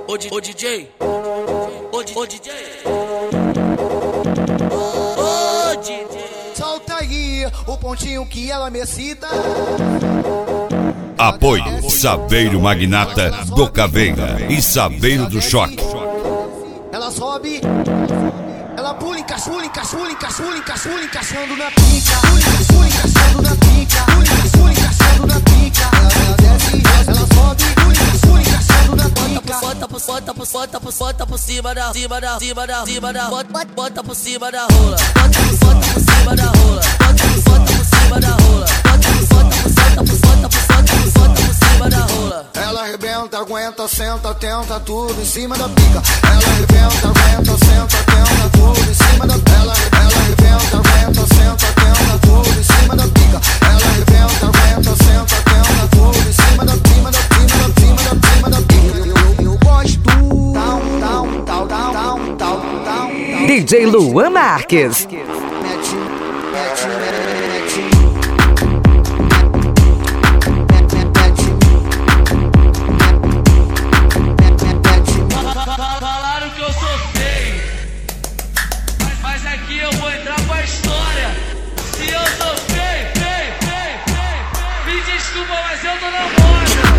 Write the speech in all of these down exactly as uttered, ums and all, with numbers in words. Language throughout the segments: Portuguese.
Ô, ô D J, ô, ô D J, ô D J. Solta aí o pontinho que ela me cita. Apoio Saveiro Magnata do Caveira e Saveiro do Choque. Ela sobe, ela pula, encaixula, encaixula, encaixula, encaixula, encaixando na pica. Pula, encaixula, encaixando na pica. Pula, encaixula, encaixando na pica. Ela desce, ela sobe, pula, encaixula, encaixando na pica. Bota por, bota por, bota por, bota por cima da, cima da, cima da, cima da, bota, bota por cima da rola. Bota por, bota por cima da rola. Bota por, bota por cima da rola. Bota por, bota por, bota por, bota por, bota por, bota por cima da rola. Ela arrebenta, aguenta, senta, tenta tudo em cima da pica. Ela arrebenta, aguenta, senta, tenta tudo em cima da pica. Ela, ela arrebenta, aguenta, senta, tenta tudo em cima da pica. Ela arrebenta, aguenta, senta, tenta tudo em cima da cima da cima da cima da cima da pica. Eu, eu gosto down, down, down, down, down, down, down. D J Luan Marques. Mete, mete, mete. Falaram que eu sou feio, mas, mas aqui eu vou entrar com a história. Se eu sou feio, feio, feio, feio, me desculpa, mas eu tô na moda.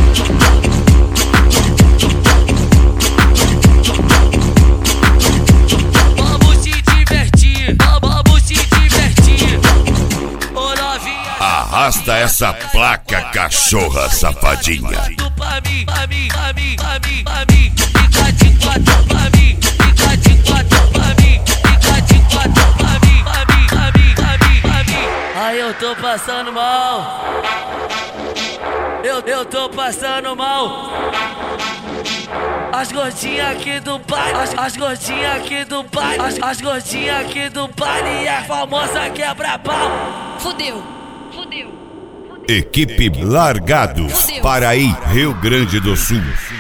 Vamos se divertir, vamos se divertir. Ô novinha, Arrasta essa placa, cachorra safadinha. pra mim, pra mim, pra mim, pra mim, pra mim. Fica de quatro pra mim, fica de quatro pra mim, fica de quatro pra mim, pra mim, pra mim, pra mim, pra mim. Ai, eu tô passando mal. Eu, eu tô passando mal. As gordinhas aqui do baile, as, as gordinhas aqui do baile, as, as gordinhas aqui do baile é a famosa quebra-pau. Fudeu, fudeu. Equipe Largados, Paraí, Rio Grande do Sul.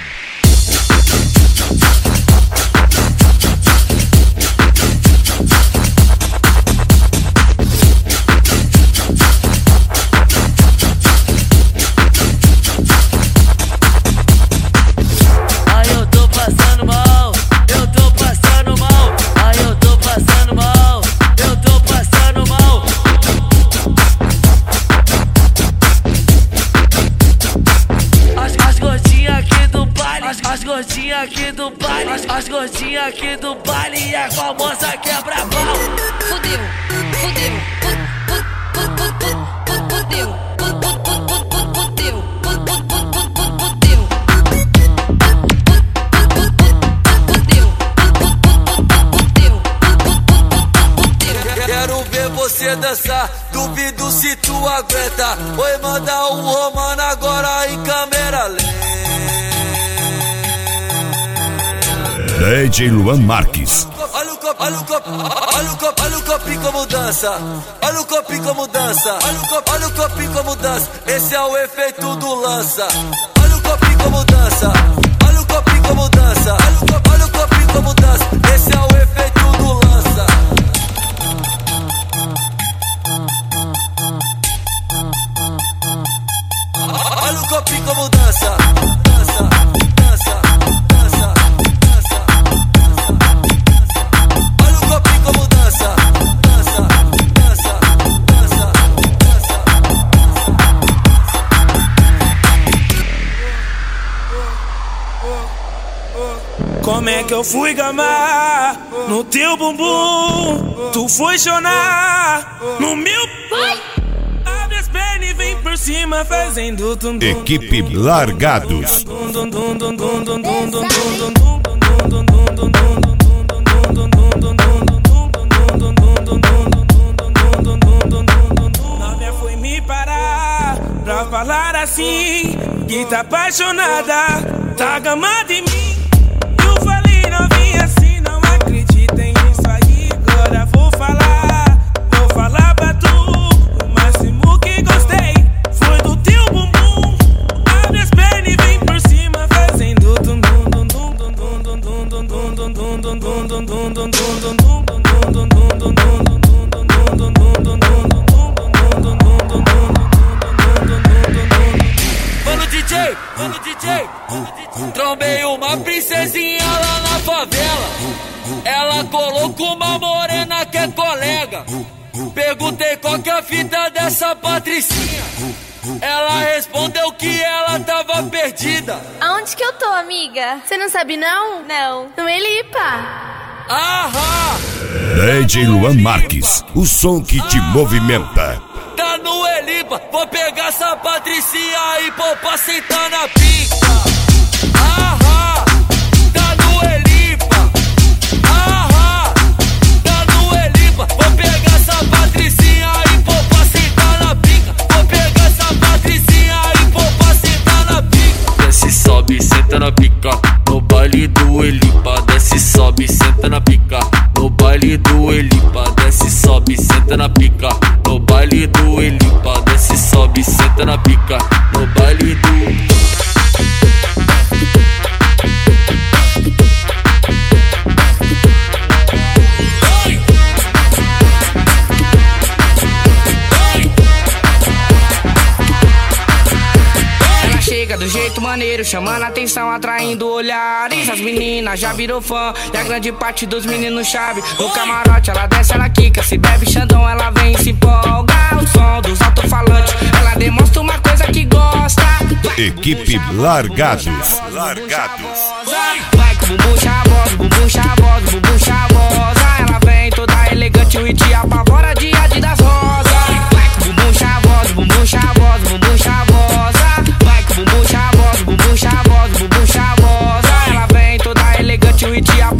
Ai, eu tô passando mal, eu tô passando mal. Ai, eu tô passando mal, eu tô passando mal. As, as gordinhas aqui do baile, as, as gordinhas aqui do baile, as, as gordinhas aqui do baile é a famosa quebra-pau. Fudeu, fudeu, fudeu, fudeu, fudeu, Quero ver você dançar, duvido se tu aguenta. Oi, manda um romano agora em câmera lenta. D J Luan Marques. Olha o copo, olha o copo, olha o copo, olha o copinho como dança. Olha o copinho como dança. Olha o copo, olha o copinho como dança. Esse é o efeito do lança. Olha o copinho como dança. Olha o copinho como dança. Olha o copo, olha o copinho como dança. Esse é o efeito do lança. Olha o copinho como dança. Dança, dança, dança, dança, dança. Olha o copinho como dança. Dança, dança, dança, dança. Como é que eu fui gamar no teu bumbum? Tu foi chorar no meu. Abre as pernas e vem por cima fazendo tum tum. Equipe Largados. Novinha foi me parar pra falar assim que tá apaixonada, tá gamada em mim. Eu falei novinha assim, não acredita nisso aí. Agora vou falar, vou falar pra tu. O máximo que gostei foi do teu bumbum. Abre as pernas e vem por cima fazendo tum tum tum tum tum tum tum tum tum tum tum tum tum tum tum. Mano D J, mano D J, trombei uma uma princesinha lá na favela. Ela colocou uma morena que é colega. Perguntei qual que é a fita dessa Patricinha. Ela respondeu que ela tava perdida. Aonde que eu tô, amiga? Você não sabe não? Não. No Elipa. Aham. D J Luan Marques, o som que te movimenta. Tá no Elipa, vou pegar essa Patricinha e pôr pra sentar na pica. Aham. Tá no Elipa. Aham. Tá no Elipa, vou pegar essa Patricinha e pôr pra sentar na pica. Vou pegar essa Patricinha e pôr pra sentar na pica. Desce, sobe, senta na pica. No baile do Elipa, desce, sobe, senta na pica. No baile do Elipa, desce, sobe, senta na pica. No baile do Elipa, desce, sobe, senta na pica. No baile do... Chega do jeito maneiro, chamando a atenção, atraindo olhares. As meninas já virou fã e a grande parte dos meninos chave. No camarote ela desce, ela quica. Se bebe Xandão, ela vem e se empolga. O som dos alto-falantes, ela demonstra uma coisa que gosta. Equipe Largados. Largados. Vai com o bumbum chavoso, bumbum chavoso, bumbum chavosa. Ela vem toda elegante, o hit apavora dia de das rosas. Vai com o bumbum chavoso, bumbum chavoso, bumbum chavosa. Bumbum chavoso, bumbum chavoso, bumbum chavosa. Ela vem toda elegante, o hit